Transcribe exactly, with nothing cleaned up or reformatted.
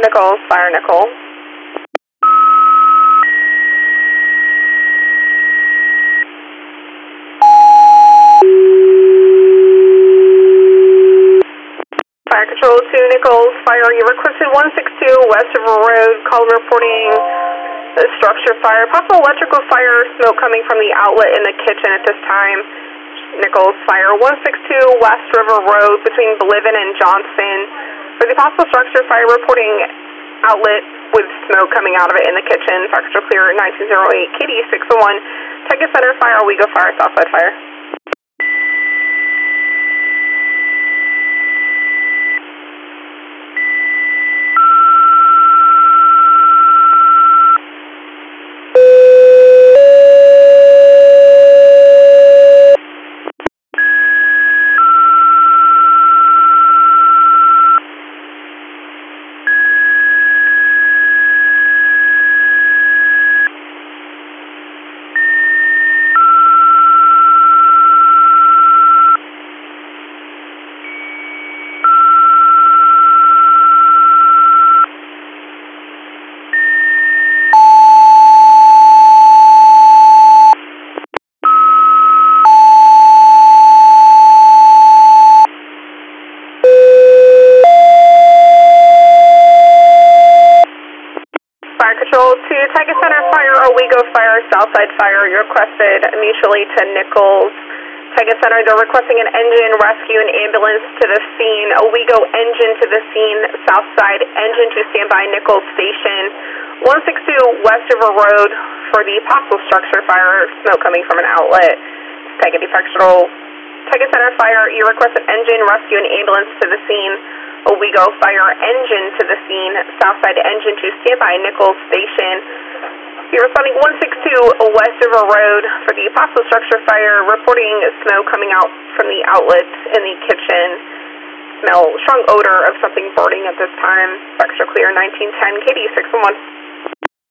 Nichols, fire Nicole. Fire Control to Nichols, fire. You requested one six two West River Road, call reporting the structure fire. Possible electrical fire, smoke coming from the outlet in the kitchen at this time. Nichols, fire one six two West River Road between Believin and Johnson. For the possible structure fire, reporting outlet with smoke coming out of it in the kitchen. Fire Control clear nineteen oh eight K D six oh one. Texas Center fire, Owego fire, Southside fire. Fire Control to Texas Center fire, Owego fire, Southside fire. You requested mutually to Nichols. Texas Center, they're requesting an engine rescue and ambulance to the scene. Owego engine to the scene. Southside engine to standby Nichols Station. one six two West River Road for the possible structure fire. Smoke coming from an outlet. Taking the Fire Control. Texas Center fire. You requested engine rescue and ambulance to the scene. Owego fire engine to the scene. Southside engine to standby Nichols Station. You're responding one six two West River Road for the possible structure fire. Reporting smoke coming out from the outlet in the kitchen. Smell strong odor of something burning at this time. Extra clear nineteen ten K D six one one.